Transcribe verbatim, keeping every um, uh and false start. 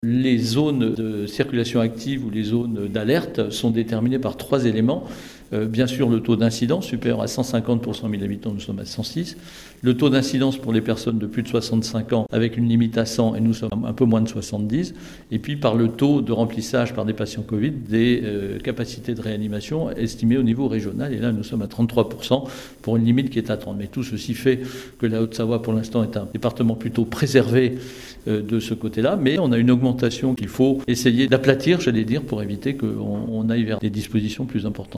Les zones de circulation active ou les zones d'alerte sont déterminées par trois éléments. Euh, bien sûr, le taux d'incidence supérieur à cent cinquante pour cent mille habitants, nous sommes à cent six. Le taux d'incidence pour les personnes de plus de soixante-cinq ans avec une limite à cent et nous sommes un peu moins de soixante-dix. Et puis par le taux de remplissage par des patients Covid des euh, capacités de réanimation estimées au niveau régional. Et là, nous sommes à trente-trois pour cent pour une limite qui est à trente. Mais tout ceci fait que la Haute-Savoie, pour l'instant, est un département plutôt préservé euh, de ce côté-là. Mais on a une augmentation qu'il faut essayer d'aplatir, j'allais dire, pour éviter qu'on on aille vers des dispositions plus importantes.